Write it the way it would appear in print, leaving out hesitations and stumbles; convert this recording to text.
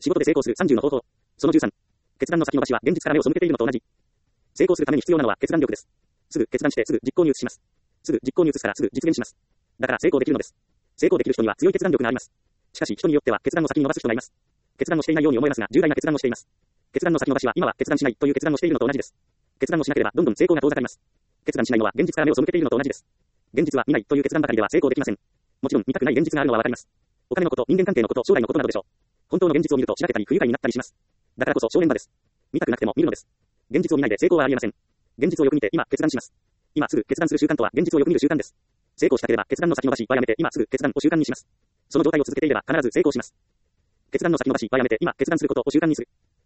仕事で成功する30の方法。その13。決断の先延ばしは現実から目を背けているのと同じ。成功するために必要なのは決断力です。すぐ決断してすぐ実行に移します。すぐ実行に移すからすぐ実現します。だから成功できるのです。成功できる人には強い決断力があります。しかし人によっては決断を先に伸ばす人がいます。決断をしていないように思えますが重大な決断をしています。決断の先延ばしは今は決断しないという決断をしているのと同じです。決断をしなければどんどん成功が遠ざかります。決断しないのは現実から目を背けているのと同じです。現実は見ないという決断ばかりでは成功できません。もちろん見たくない現実があるのはわかります。お金のこと、人間関係のこと、将来のことなどでしょう。本当の現実を見るとしらけたり不愉快になったりします。だからこそ正念場です。見たくなくても見るのです。現実を見ないで成功はありえません。現実をよく見て今決断します。今すぐ決断する習慣とは現実をよく見る習慣です。成功したければ決断の先延ばしはやめて今すぐ決断を習慣にします。その状態を続けていれば必ず成功します。決断の先延ばしはやめて今決断することを習慣にする。